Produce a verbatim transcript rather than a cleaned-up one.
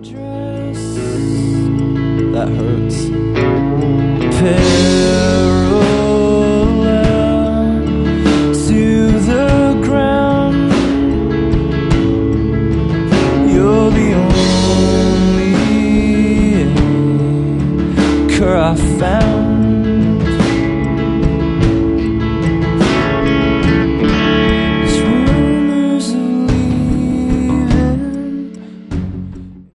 dress that hurts. Parallel to the ground, you're the only anchor I found.